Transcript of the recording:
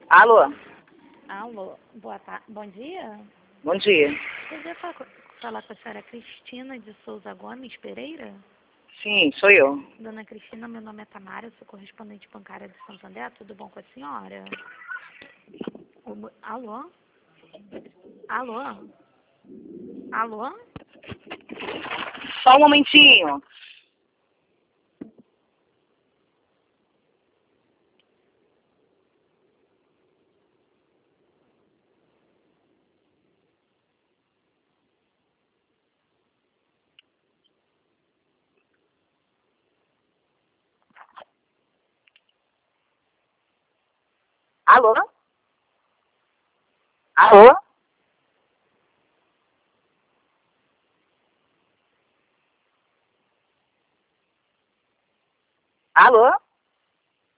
Alô? Alô, boa tarde, bom dia. Bom dia. Poderia falar com a senhora Cristina de Souza Gomes Pereira? Sim, sou eu. Dona Cristina, meu nome é Tamara, sou correspondente bancária de Santo André, tudo bom com a senhora? Alô? Alô? Alô? Só um momentinho. Alô? Alô? Alô?